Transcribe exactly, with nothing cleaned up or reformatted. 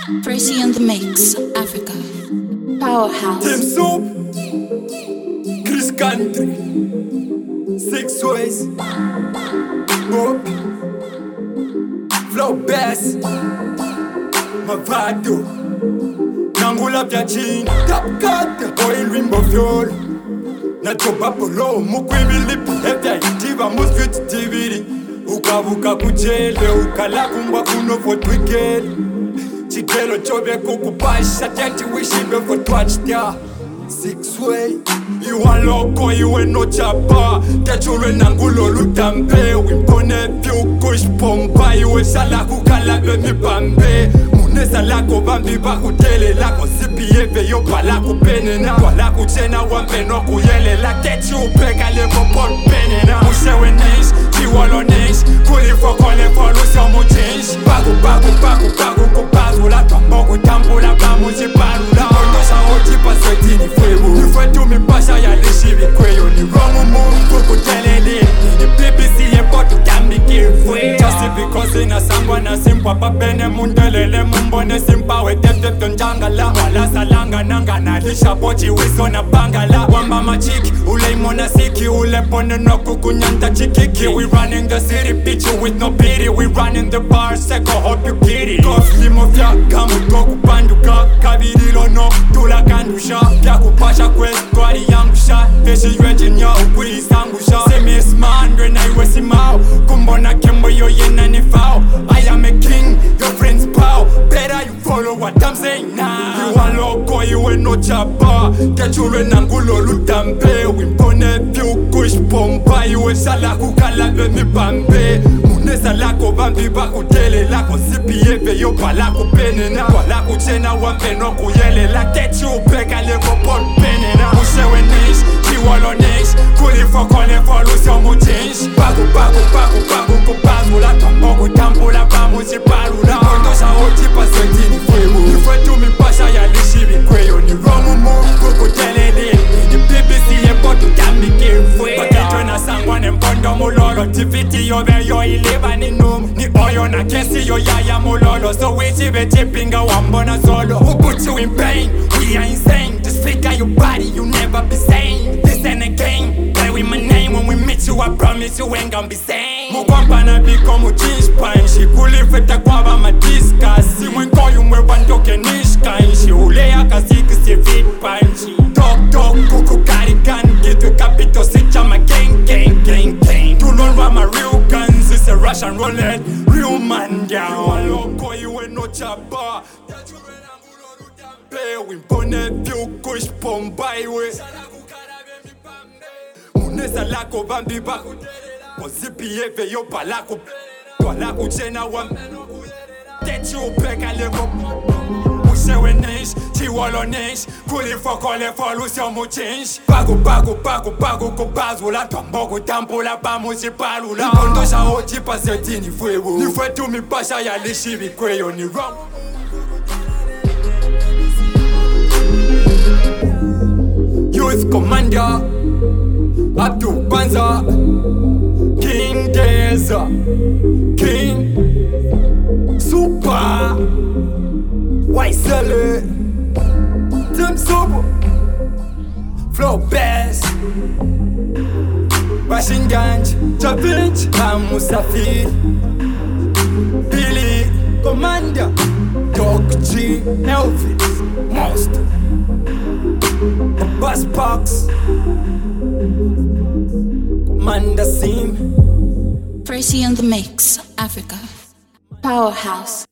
Tracy on the mix, Africa. Powerhouse. Team Soup, Chris Country, Six Ways, Bob, Flow Bass, Mavado, Nangula Piacini, Tap Cut, Oil Rimbo Fiol, Nacho Papolo, Mukwimilipi, Heta Itiva, Musfit Tiviri, Ukavuka Kujele, Ukalakumba Kuno for Twikeli. Chikelo chobe kukupasha Tati wishibe for twachtia Six way You are loco, you ain't no chapa Tachule nangulo lutambe Wimpone piu kush pompa You shala kukala bemi pambe Munesa lako bambi bakutele Lako sipi eve yo pala kupenena Kwa lako chena wambe no kuyele La kechi upeka leko pot penena Mushewe nish, chiwalo nish Kuli fokole folusia mu change Bagu bagu bagu bagu kubagu La tombogu tambula bamu jibalula Kondosha oji paswetini fwebu Nifwetu mipasha ya lishibi kweyo Ni romu mungu kutelele Ni B B C yepotu kambi kifwe Just because ina sangwa na simpwa Papene mundelele mumbone simpa Wetefte njangala Wala salanga nanga na lisha pochi Wiso na bangala Wamba machiki Ule imona siki Ule pone no kukunyanta chikiki We running the city bitch with no pity We running the bar seko hope you get it Kofi mofya kamu toku panduka Kabirilo no tula kandusha Pya kupasha kwezi kwari yangusha Peshi yweji nya ukuri sangusha Semi isman rena iwe simao Kumbona kembo yo yena ni fao I am a king, your friends pow Better you follow what I'm saying now You are loco, you ain't no chapa Kechule nangulo lutambe Wimpone piu kush pompa You shala kukala bemi pambe Munesa lako bambi bakutele Lako sipi eve yo pala kupenena Kwa lako chena wambe no kuyele La kechi upeka leko pot penena Mushewe nish, chiwalo nish Kuli fokole folusio mu change Bagu bagu bagu bagu kubagu La tombogu tambula bamu jibalula Kondosha oji paswetini fwebu Nifwetu mipasha ya lishibi kweyo Ni romu mungu kutelele Ni B B C yepotu kambi kifwe Bakitwe na sangwa ne mpondo mulolo Tifiti yo be yo iliva ni numu Ni oyo na kesi yo yaya mulolo So wichibe chipinga wambona solo Who put you in pain? We are insane Just figure your body, you never be sane This ain't a game Play with my name when we meet you I promise you ain't gonna be sane Mukwampa na biko mu change panshi Kulifeta kwaba matiska Simwe nkoyu mwe wandoke nishka Inshi ulea kasiki si fit panshi Dog dog kuku karikan Gitwe kapito sicha ma gang gang gang gang Tulonwa ma real guns It's a Russian roulette Real man down Waloko you ain't no chapa Wimpone piu kush pomba iwe Munesa lako bambi baku Kozipi eve yo palaku Kwa lako chena wam Techi upeka leko Mushewe nish, chiwalo nish Kuli fokole folusio mu change Bagu bagu bagu bagu kubazu La tombogu tambula bamu jipalula Kondosha oji pasetini fwebu Nifwetu mipasha ya lishibi kweyo Ni wrong Youth Commander Abdul Banza King Deza King Super Waisele Tim Subo Flow Bass Bashinganj Chavinch Musafir Billy Commander Doc G Elvis Monster Bus Box Commander Sim Tracy on the mix, Africa. Powerhouse.